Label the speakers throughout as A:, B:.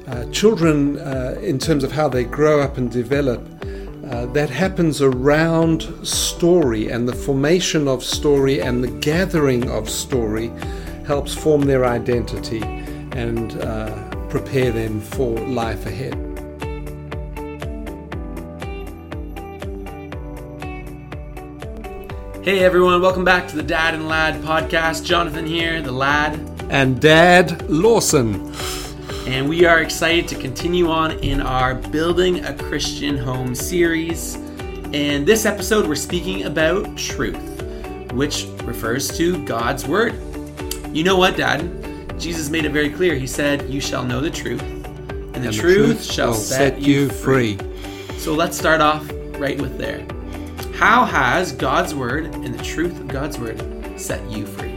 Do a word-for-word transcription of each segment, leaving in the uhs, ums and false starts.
A: uh, children, uh, in terms of how they grow up and develop, uh, that happens around story, and the formation of story and the gathering of story helps form their identity and uh, prepare them for life ahead.
B: Hey everyone, welcome back to the Dad and Lad podcast. Jonathan here, the lad.
A: And Dad Lawson.
B: And we are excited to continue on in our Building a Christian Home series. And this episode we're speaking about truth, which refers to God's Word. You know what, Dad? Jesus made it very clear. He said, you shall know the truth, and the, and truth, the truth shall set, set you free. free. So let's start off right with there. How has God's Word and the truth of God's Word set you free?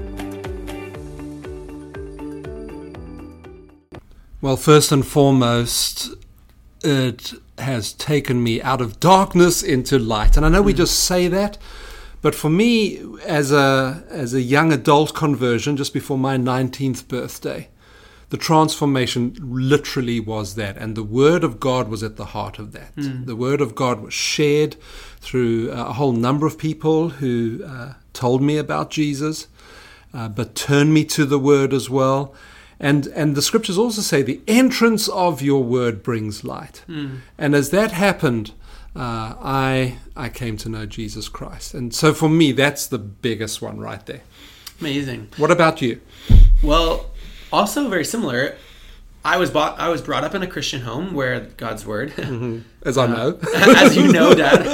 A: Well, first and foremost, it has taken me out of darkness into light. And I know mm. we just say that, but for me, as a as a young adult conversion, just before my nineteenth birthday, the transformation literally was that. And the Word of God was at the heart of that. Mm. The Word of God was shared through a whole number of people who uh, told me about Jesus, uh, but turned me to the Word as well. And and the scriptures also say the entrance of your Word brings light. Mm. And as that happened, uh, I I came to know Jesus Christ. And so for me, that's the biggest one right there.
B: Amazing.
A: What about you?
B: Well, also very similar. I was bought, I was brought up in a Christian home where God's Word,
A: mm-hmm. as I know,
B: uh, as you know, Dad,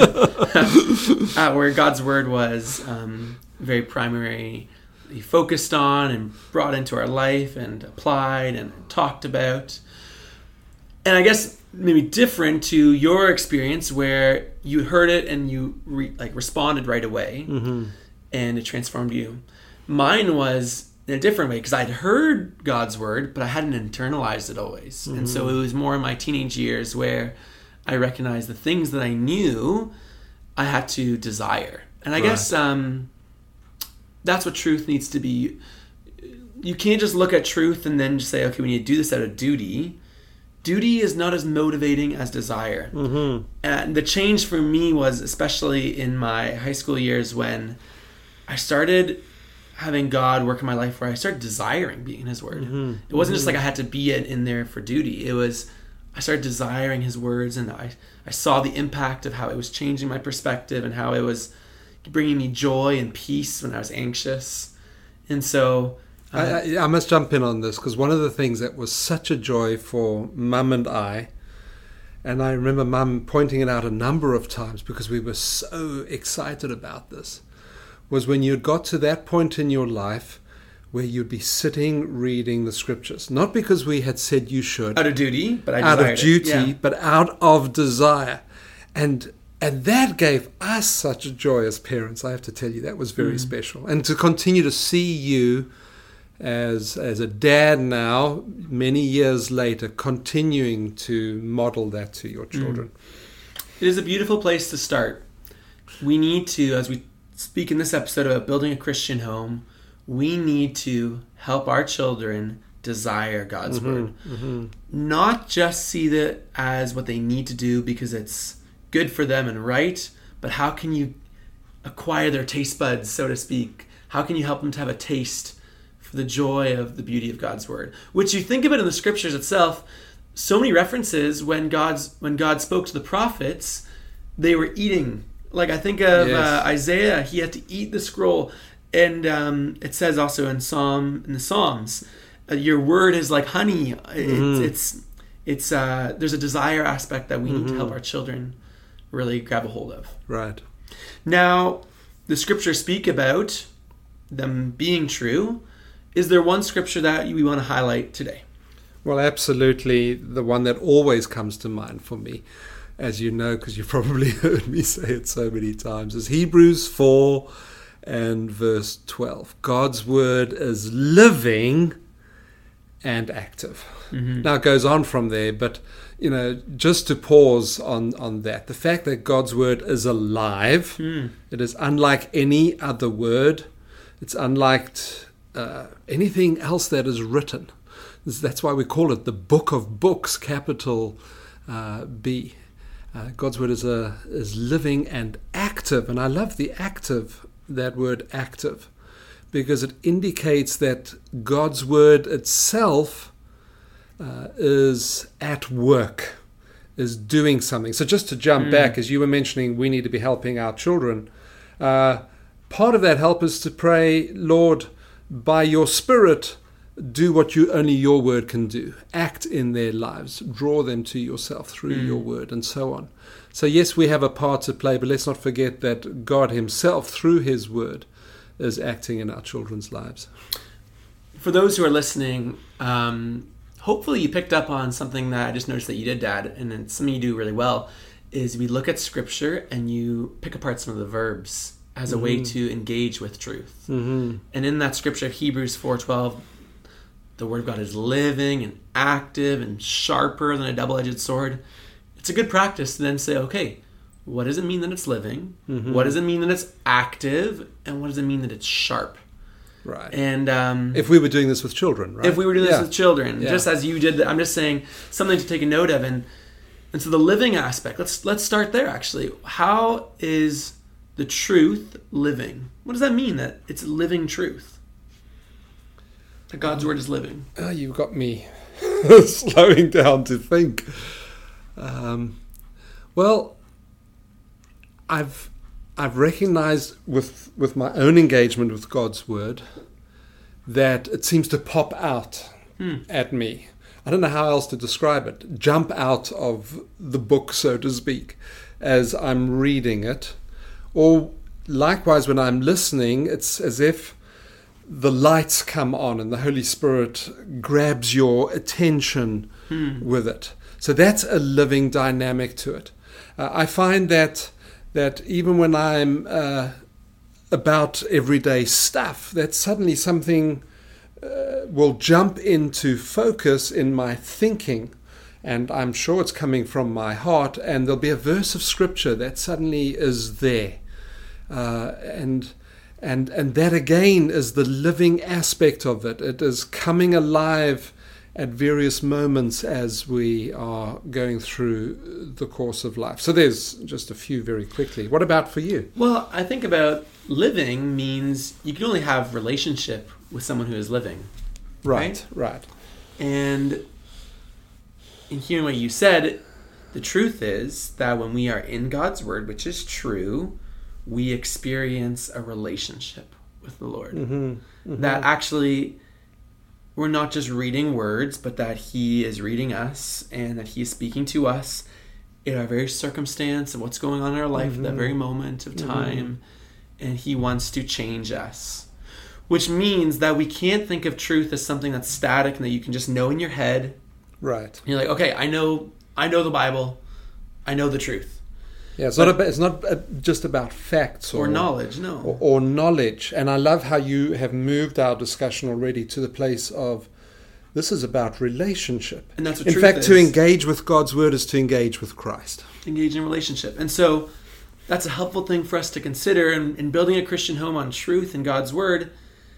B: uh, where God's Word was um, very primary. He focused on and brought into our life and applied and talked about. And I guess maybe different to your experience where you heard it and you re- like responded right away, mm-hmm. and it transformed you. Mine was in a different way because I'd heard God's Word, but I hadn't internalized it always. Mm-hmm. And so it was more in my teenage years where I recognized the things that I knew I had to desire. And I right. guess... Um, That's what truth needs to be. You can't just look at truth and then just say, okay, we need to do this out of duty. Duty is not as motivating as desire. Mm-hmm. And the change for me was especially in my high school years when I started having God work in my life where I started desiring being in His Word. Mm-hmm. It wasn't mm-hmm. just like I had to be it in there for duty. It was, I started desiring His words, and I, I saw the impact of how it was changing my perspective and how it was bringing me joy and peace when I was anxious. And so uh,
A: I, I, I must jump in on this because one of the things that was such a joy for Mum and I, and I remember Mum pointing it out a number of times because we were so excited about this, was when you got to that point in your life where you'd be sitting reading the scriptures, not because we had said you should,
B: out of duty, but I
A: out of duty,
B: yeah.
A: but out of desire. And And that gave us such a joy as parents. I have to tell you, that was very mm. special. And to continue to see you as as a dad now, many years later, continuing to model that to your children.
B: Mm. It is a beautiful place to start. We need to, as we speak in this episode about building a Christian home, we need to help our children desire God's mm-hmm, Word. Mm-hmm. Not just see that as what they need to do because it's good for them and right, but how can you acquire their taste buds, so to speak? How can you help them to have a taste for the joy of the beauty of God's Word? Which you think of it in the scriptures itself, so many references when God's when God spoke to the prophets, they were eating. Like I think of yes. uh, Isaiah, he had to eat the scroll, and um, it says also in Psalm in the Psalms, uh, your word is like honey. Mm-hmm. It's it's it's uh, there's a desire aspect that we mm-hmm. need to help our children really grab a hold of.
A: Right.
B: Now, the scriptures speak about them being true. Is there one scripture that we want to highlight today?
A: Well, absolutely. The one that always comes to mind for me, as you know, because you've probably heard me say it so many times, is Hebrews four and verse twelve. God's Word is living and active. Mm-hmm. Now it goes on from there, but you know, just to pause on, on that, the fact that God's Word is alive, mm. it is unlike any other word. It's unlike uh, anything else that is written. That's why we call it the Book of Books, capital uh, B. Uh, God's Word is a is living and active, and I love the active, that word active, because it indicates that God's Word itself uh, is at work, is doing something. So just to jump mm. back, as you were mentioning, we need to be helping our children. Uh, part of that help is to pray, Lord, by your Spirit, do what you only your word can do. Act in their lives. Draw them to yourself through mm. your word, and so on. So yes, we have a part to play, but let's not forget that God himself, through his word, is acting in our children's lives.
B: For those who are listening, um, hopefully you picked up on something that I just noticed that you did, Dad, and then something you do really well, is we look at Scripture and you pick apart some of the verbs as a mm-hmm. way to engage with truth. Mm-hmm. And in that Scripture, Hebrews four twelve, the Word of God is living and active and sharper than a double-edged sword. It's a good practice to then say, okay, what does it mean that it's living? Mm-hmm. What does it mean that it's active? And what does it mean that it's sharp?
A: Right.
B: And um,
A: if we were doing this with children, right?
B: If we were doing
A: yeah.
B: this with children,
A: yeah.
B: just as you did, I'm just saying something to take a note of. And and so the living aspect, let's let's start there, actually. How is the truth living? What does that mean, that it's living truth? That God's Word is living.
A: Oh, you've got me slowing down to think. Um, well, I've I've recognized with with my own engagement with God's Word that it seems to pop out hmm. at me. I don't know how else to describe it. Jump out of the book, so to speak, as I'm reading it. Or likewise, when I'm listening, it's as if the lights come on and the Holy Spirit grabs your attention hmm. with it. So that's a living dynamic to it. Uh, I find that that even when I'm uh, about everyday stuff, that suddenly something uh, will jump into focus in my thinking, and I'm sure it's coming from my heart, and there'll be a verse of Scripture that suddenly is there. Uh, and and and that again is the living aspect of it. It is coming alive at various moments as we are going through the course of life. So there's just a few very quickly. What about for you?
B: Well, I think about living means you can only have relationship with someone who is living.
A: Right,
B: right.
A: right.
B: And in hearing what you said, the truth is that when we are in God's Word, which is true, we experience a relationship with the Lord. Mm-hmm, mm-hmm. That actually we're not just reading words, but that he is reading us and that he is speaking to us in our very circumstance of what's going on in our life mm-hmm. at that very moment of time. Mm-hmm. And he wants to change us. Which means that we can't think of truth as something that's static and that you can just know in your head.
A: Right.
B: And you're like, okay, I know I know the Bible. I know the truth.
A: Yeah, it's but, not about, it's not just about facts
B: or, or knowledge, no.
A: Or, or knowledge. And I love how you have moved our discussion already to the place of this is about relationship.
B: And that's what
A: in
B: truth
A: fact,
B: is.
A: To engage with God's Word is to engage with Christ.
B: Engage in relationship. And so that's a helpful thing for us to consider in, in building a Christian home on truth and God's Word.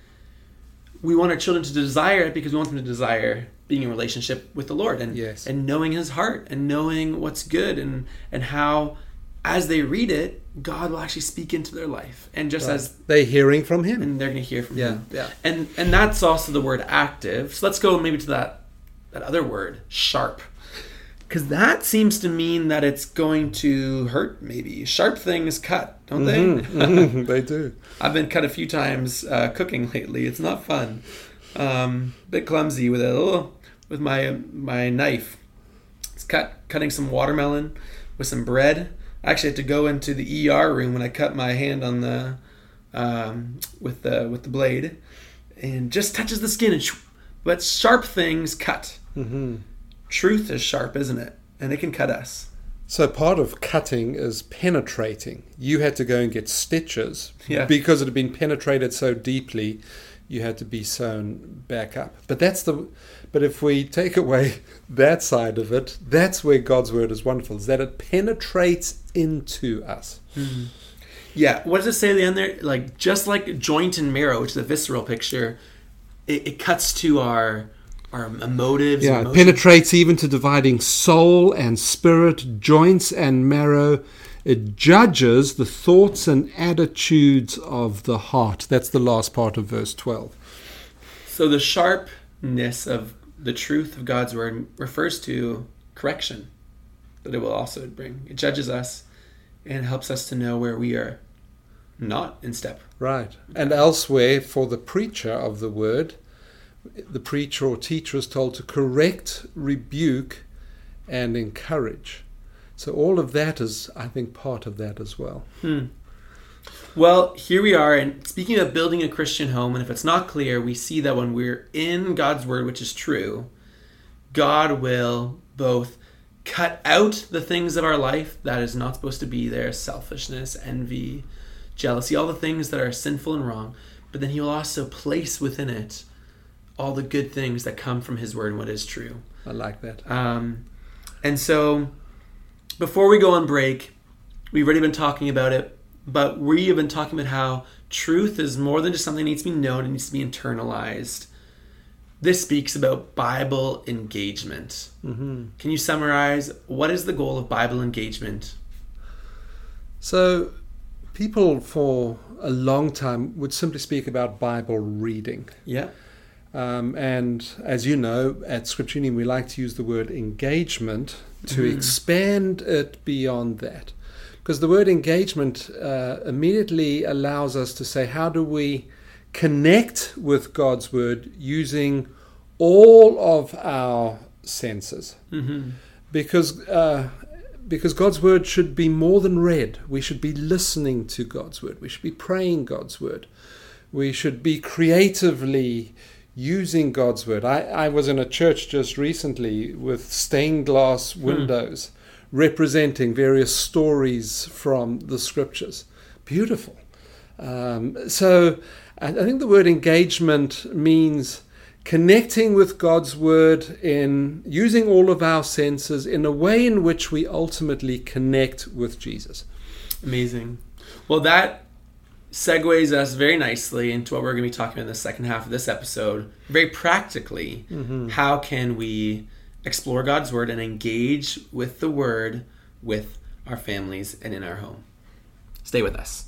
B: We want our children to desire it because we want them to desire being in relationship with the Lord and,
A: yes.
B: and knowing his heart and knowing what's good and, and how as they read it, God will actually speak into their life. And just right. as
A: they're hearing from him.
B: And they're going to hear from
A: yeah.
B: him.
A: Yeah.
B: And and that's also the word active. So let's go maybe to that that other word, sharp. Because that seems to mean that it's going to hurt maybe. Sharp things cut, don't
A: mm-hmm.
B: they?
A: mm-hmm. They do.
B: I've been cut a few times uh, cooking lately. It's not fun. Um, a bit clumsy with a little, with my my knife. It's cut cutting some watermelon with some bread. I actually had to go into the E R room when I cut my hand on the um, with the with the blade, and just touches the skin. And shoo, but sharp things cut. Mm-hmm. Truth is sharp, isn't it? And it can cut us.
A: So part of cutting is penetrating. You had to go and get stitches
B: yeah.
A: because it had been penetrated so deeply. You had to be sewn back up. But that's the. But if we take away that side of it, that's where God's Word is wonderful. Is that it penetrates into us.
B: Mm-hmm. Yeah. What does it say at the end there? Like just like joint and marrow, which is a visceral picture, it, it cuts to our our motives.
A: Yeah, it
B: emotions.
A: penetrates even to dividing soul and spirit, joints and marrow. It judges the thoughts and attitudes of the heart. That's the last part of verse twelve.
B: So the sharpness of the truth of God's word refers to correction that it will also bring. It judges us and helps us to know where we are not in step.
A: Right. And elsewhere, for the preacher of the word, the preacher or teacher is told to correct, rebuke, and encourage. So all of that is, I think, part of that as well.
B: Hmm. Well, here we are, and speaking of building a Christian home, and if it's not clear, we see that when we're in God's word, which is true, God will both cut out the things of our life that is not supposed to be there, selfishness, envy, jealousy, all the things that are sinful and wrong, but then he will also place within it all the good things that come from his word and what is true.
A: I like that.
B: Um, and so before we go on break, we've already been talking about it, but we have been talking about how truth is more than just something that needs to be known, it needs to be internalized. This speaks about Bible engagement.
A: Mm-hmm.
B: Can you summarize what is the goal of Bible engagement?
A: So people for a long time would simply speak about Bible reading.
B: Yeah.
A: Um, and as you know, at Scripture Union, we like to use the word engagement to
B: Mm-hmm.
A: expand it beyond that. Because the word engagement uh, immediately allows us to say, how do we connect with God's word using all of our senses?
B: Mm-hmm.
A: Because uh, because God's word should be more than read. We should be listening to God's word. We should be praying God's word. We should be creatively using God's word. I, I was in a church just recently with stained glass windows hmm. representing various stories from the scriptures. Beautiful. Um, so I, I think the word engagement means connecting with God's word in using all of our senses in a way in which we ultimately connect with Jesus.
B: Amazing. Well, that segues us very nicely into what we're going to be talking about in the second half of this episode. Very practically, mm-hmm. how can we explore God's word and engage with the word with our families and in our home? Stay with us.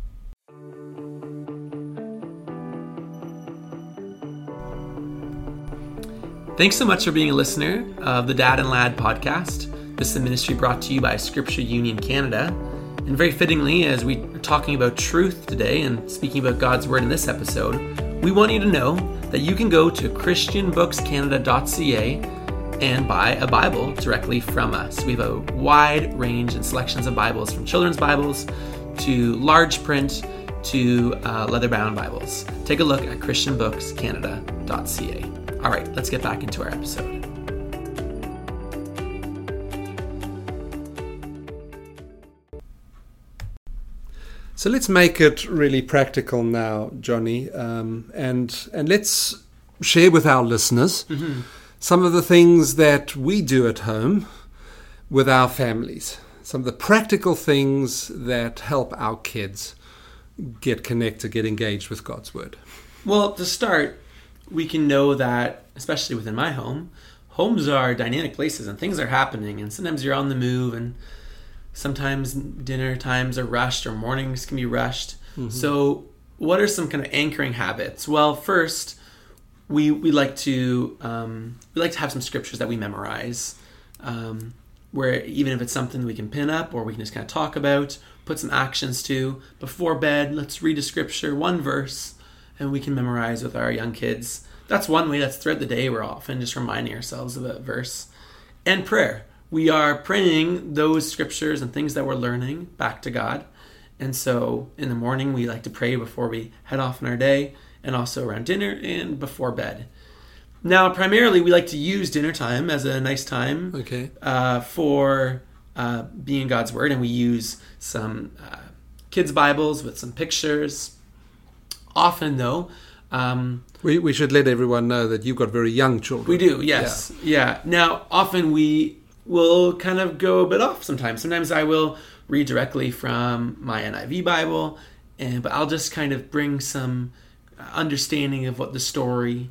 B: Thanks so much for being a listener of the Dad and Lad podcast. This is a ministry brought to you by Scripture Union Canada. And very fittingly, as we are talking about truth today and speaking about God's word in this episode, we want you to know that you can go to christian books canada dot c a and buy a Bible directly from us. We have a wide range and selections of Bibles, from children's Bibles to large print to uh, leather-bound Bibles. Take a look at christian books canada dot c a. All right, let's get back into our episode.
A: So let's make it really practical now, Johnny, um, and and let's share with our listeners mm-hmm. some of the things that we do at home with our families, some of the practical things that help our kids get connected, get engaged with God's word.
B: Well, to start, we can know that, especially within my home, homes are dynamic places and things are happening, and sometimes you're on the move, and sometimes dinner times are rushed or mornings can be rushed. Mm-hmm. So what are some kind of anchoring habits? Well, first, we we like to um, we like to have some scriptures that we memorize, um, where even if it's something we can pin up or we can just kind of talk about, put some actions to. Before bed, let's read a scripture, one verse, and we can memorize with our young kids. That's one way. That's throughout the day. We're often just reminding ourselves of a verse. And prayer. We are praying those scriptures and things that we're learning back to God. And so in the morning, we like to pray before we head off in our day, and also around dinner and before bed. Now, primarily, we like to use dinner time as a nice time
A: okay.
B: uh, for uh, being God's word. And we use some uh, kids' Bibles with some pictures. Often, though, um,
A: we we should let everyone know that you've got very young children.
B: We do, yes. Yeah. yeah. Now, often we will kind of go a bit off sometimes. Sometimes I will read directly from my N I V Bible, and but I'll just kind of bring some understanding of what the story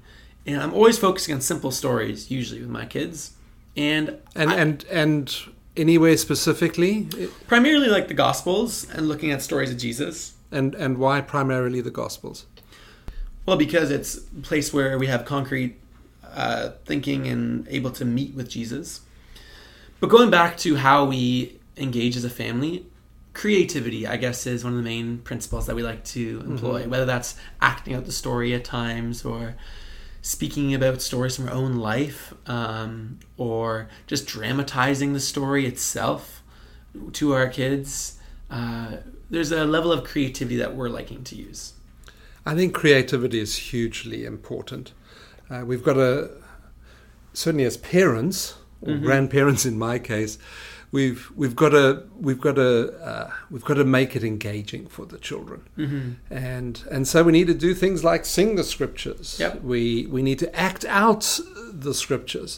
B: And I'm always focusing on simple stories, usually with my kids. And
A: And
B: I,
A: and and anywhere specifically,
B: primarily like the Gospels and looking at stories of Jesus.
A: and and why primarily the Gospels?
B: Well, because it's a place where we have concrete uh, thinking and able to meet with Jesus. But going back to how we engage as a family, creativity, I guess, is one of the main principles that we like to employ, mm-hmm. whether that's acting out the story at times or speaking about stories from our own life, um, or just dramatizing the story itself to our kids. Uh, there's a level of creativity that we're liking to use.
A: I think creativity is hugely important. Uh, we've got to, certainly as parents, or mm-hmm. grandparents in my case, we've we've got to we've got to uh, we've got to make it engaging for the children,
B: mm-hmm.
A: and and so we need to do things like sing the scriptures.
B: Yep.
A: We we need to act out the scriptures.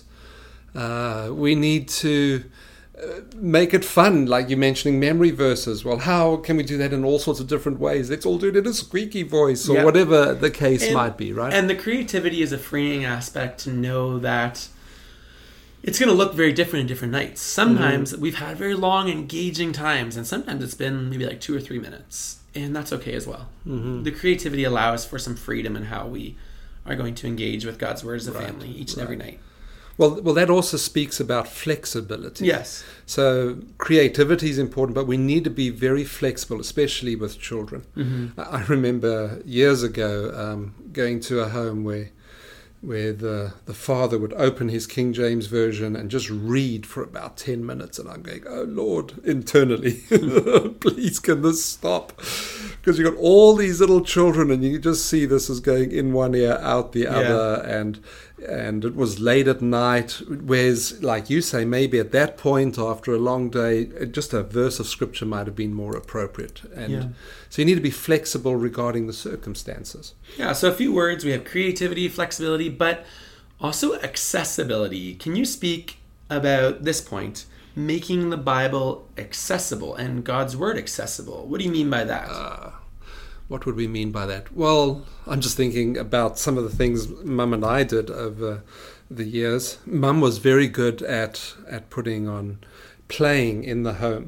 A: Uh, we need to uh, make it fun, like you're mentioning memory verses. Well, how can we do that in all sorts of different ways? Let's all do it in a squeaky voice, or
B: yep.
A: whatever the case
B: and,
A: might be, right?
B: And the creativity is a freeing aspect to know that it's going to look very different in different nights. Sometimes mm-hmm. we've had very long, engaging times, and sometimes it's been maybe like two or three minutes, and that's okay as well.
A: Mm-hmm.
B: The creativity allows for some freedom in how we are going to engage with God's Word as a
A: right.
B: family each and
A: right.
B: every night.
A: Well, well, that also speaks about flexibility.
B: Yes.
A: So creativity is important, but we need to be very flexible, especially with children.
B: Mm-hmm.
A: I remember years ago um, going to a home where where the, the father would open his King James Version and just read for about ten minutes. And I'm going, oh, Lord, internally, please can this stop? Because you've got all these little children and you just see this is going in one ear, out the
B: yeah.
A: other. And and it was late at night, whereas, like you say, maybe at that point after a long day, just a verse of Scripture might have been more appropriate. And
B: yeah.
A: so you need to be flexible regarding the circumstances.
B: Yeah, so a few words. We have creativity, flexibility, but also accessibility. Can you speak about this point, making the Bible accessible and God's Word accessible? What do you mean by that?
A: Uh, what would we mean by that? Well, I'm just thinking about some of the things Mum and I did over the years. Mum was very good at, at putting on, playing in the home,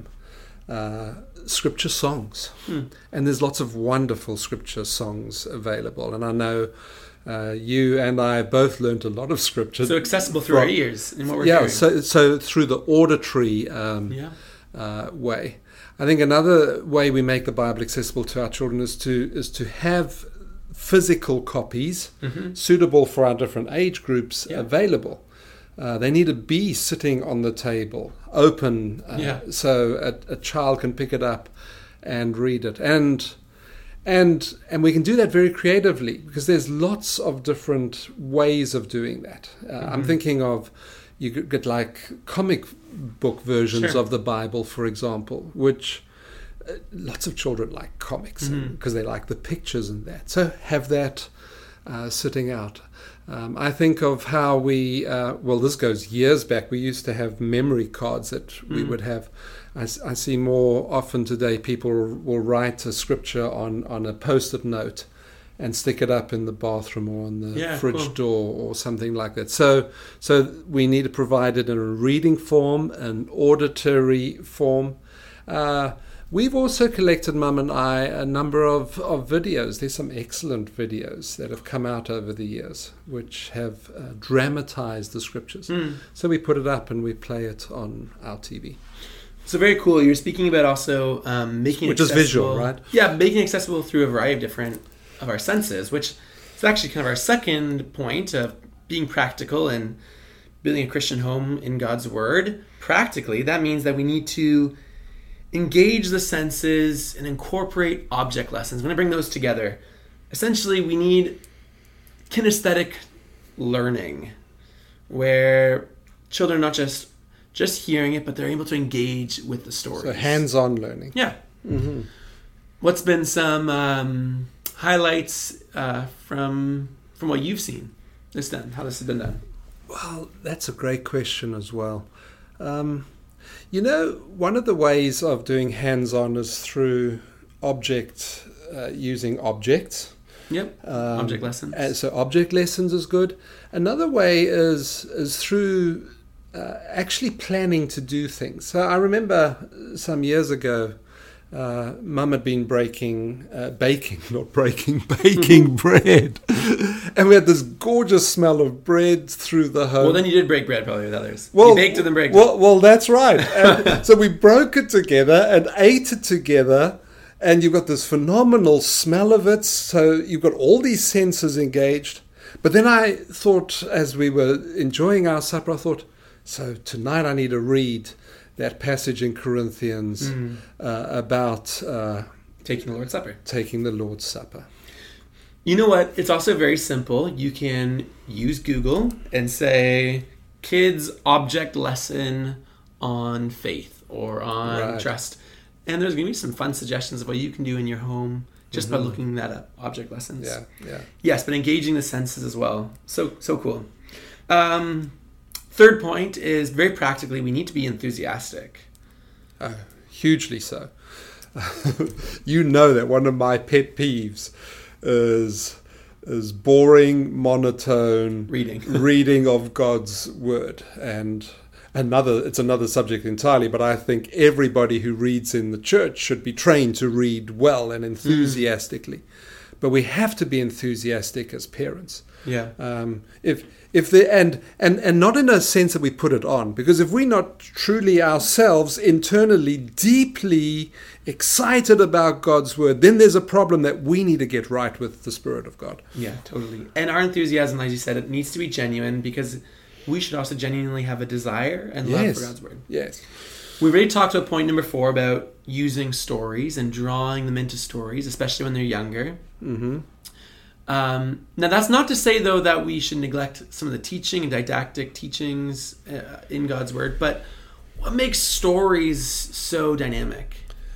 A: uh, scripture songs.
B: Hmm.
A: And there's lots of wonderful scripture songs available. And I know uh, you and I both learned a lot of scripture.
B: So accessible through
A: from,
B: our ears in what we're
A: yeah,
B: hearing.
A: so so through the auditory um,
B: yeah.
A: uh, way. I think another way we make the Bible accessible to our children is to is to have physical copies
B: mm-hmm.
A: suitable for our different age groups
B: yeah.
A: available. Uh, they need to be sitting on the table, open, uh,
B: yeah.
A: so a, a child can pick it up and read it. And and and we can do that very creatively because there's lots of different ways of doing that. Uh, mm-hmm. I'm thinking of, you could get like comic book versions
B: sure.
A: of the Bible, for example, which uh, lots of children like comics because
B: mm-hmm.
A: they like the pictures and that. So have that uh, sitting out. Um, I think of how we, uh, well, this goes years back. We used to have memory cards that mm. we would have. I, I see more often today people will write a scripture on, on a post-it note and stick it up in the bathroom or on the
B: yeah,
A: fridge
B: cool.
A: door or something like that. So, so we need to provide it in a reading form, an auditory form. Uh, We've also collected, Mum and I, a number of, of videos. There's some excellent videos that have come out over the years which have uh, dramatized the scriptures.
B: Mm.
A: So we put it up and we play it on our T V.
B: So very cool. You're speaking about also um, making
A: Which
B: it
A: is
B: accessible.
A: visual, right?
B: Yeah, making it accessible through a variety of different of our senses, which is actually kind of our second point of being practical and building a Christian home in God's Word. Practically, that means that we need to engage the senses and incorporate object lessons. When I bring those together, essentially we need kinesthetic learning where children are not just just hearing it, but they're able to engage with the stories.
A: So hands-on learning.
B: Yeah.
A: Mm-hmm.
B: What's been some um, highlights uh, from from what you've seen this done? How this has been done?
A: Well, that's a great question as well. Um, You know, one of the ways of doing hands-on is through object, uh, using objects.
B: Yep.
A: Um,
B: Object lessons.
A: And so object lessons is good. Another way is is through uh, actually planning to do things. So I remember some years ago, uh, Mum had been breaking, uh, baking, not breaking, baking bread. And we had this gorgeous smell of bread through the home.
B: Well, then you did break bread probably with others.
A: Well,
B: you baked it and break
A: well, well, that's right. And so we broke it together and ate it together. And you've got this phenomenal smell of it. So you've got all these senses engaged. But then I thought, as we were enjoying our supper, I thought, so tonight I need to read that passage in Corinthians mm. uh, about uh,
B: taking the Lord's Supper.
A: Taking the Lord's Supper.
B: You know what? It's also very simple. You can use Google and say, kids object lesson on faith or on right. trust. And there's going to be some fun suggestions of what you can do in your home just mm-hmm. by looking that up, object lessons.
A: Yeah, yeah.
B: Yes, but engaging the senses as well. So, so cool. Um, third point is, very practically, we need to be enthusiastic.
A: Oh, hugely so. You know that one of my pet peeves is is boring, monotone
B: reading
A: reading of God's word. And another it's another subject entirely, but I think everybody who reads in the church should be trained to read well and enthusiastically. Mm. But we have to be enthusiastic as parents.
B: Yeah.
A: Um, if if the and and and not in a sense that we put it on, because if we're not truly ourselves internally deeply excited about God's word, then there's a problem that we need to get right with the Spirit of God.
B: Yeah, totally. And our enthusiasm, as you said, it needs to be genuine, because we should also genuinely have a desire and love
A: yes.
B: for God's word.
A: Yes.
B: We've already talked about point number four about using stories and drawing them into stories, especially when they're younger.
A: Mm-hmm.
B: Um, now, that's not to say, though, that we should neglect some of the teaching and didactic teachings uh, in God's word, but what makes stories so dynamic?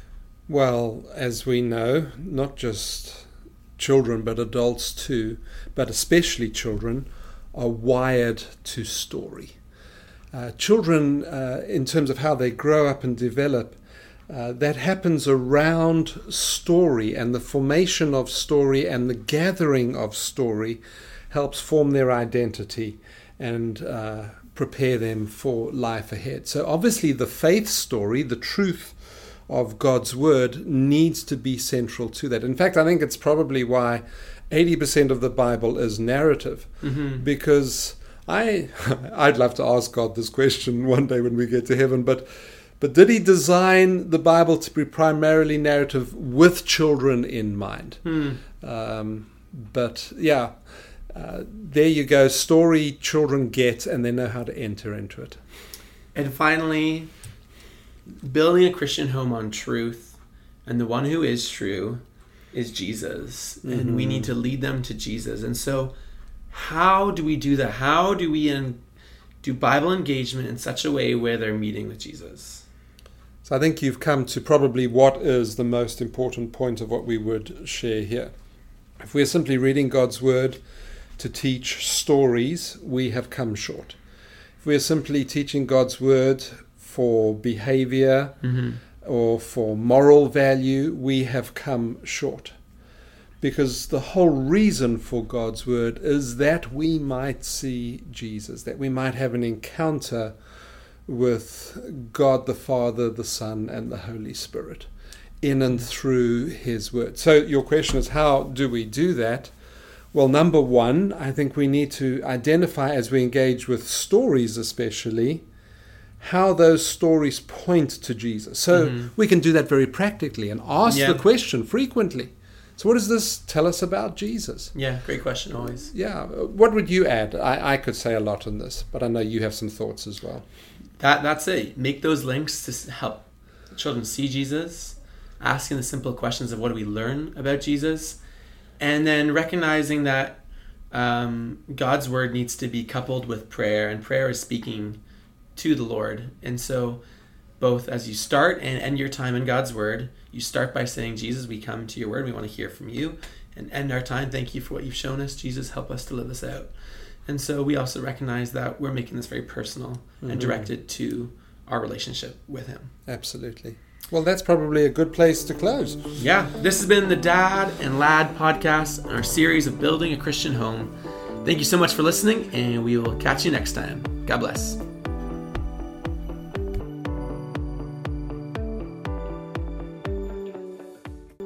A: Well, as we know, not just children, but adults too, but especially children, are wired to story. Uh, children, uh, in terms of how they grow up and develop, uh, that happens around story, and the formation of story and the gathering of story helps form their identity and uh, prepare them for life ahead. So obviously the faith story, the truth of God's word, needs to be central to that. In fact, I think it's probably why eighty percent of the Bible is narrative, mm-hmm. because I, I'd love to ask God this question one day when we get to heaven, but but did he design the Bible to be primarily narrative with children in mind?
B: Hmm.
A: Um, but yeah, uh, there you go. Story children get, and they know how to enter into it.
B: And finally, building a Christian home on truth, and the one who is true is Jesus. Mm-hmm. And we need to lead them to Jesus. And so how do we do that? How do we in, do Bible engagement in such a way where they're meeting with Jesus?
A: So I think you've come to probably what is the most important point of what we would share here. If we're simply reading God's word to teach stories, we have come short. If we're simply teaching God's word for behavior mm-hmm. or for moral value, we have come short. Because the whole reason for God's word is that we might see Jesus, that we might have an encounter with God the Father, the Son, and the Holy Spirit in and through his word. So your question is, how do we do that? Well, number one, I think we need to identify, as we engage with stories especially, how those stories point to Jesus. So mm-hmm. we can do that very practically and ask yeah. the question frequently. So what does this tell us about Jesus?
B: Yeah, great question always.
A: Yeah. What would you add? I, I could say a lot on this, but I know you have some thoughts as well.
B: That That's it. Make those links to help children see Jesus, asking the simple questions of what do we learn about Jesus, and then recognizing that um, God's word needs to be coupled with prayer, and prayer is speaking to the Lord. And so both as you start and end your time in God's word, you start by saying, Jesus, we come to your word, we want to hear from you, and end our time, thank you for what you've shown us. Jesus, help us to live this out. And so we also recognize that we're making this very personal mm-hmm. and directed to our relationship with him.
A: Absolutely. Well, that's probably a good place to close.
B: Yeah, this has been the Dad and Lad podcast, our series of building a Christian home. Thank you so much for listening, and we will catch you next time. God bless.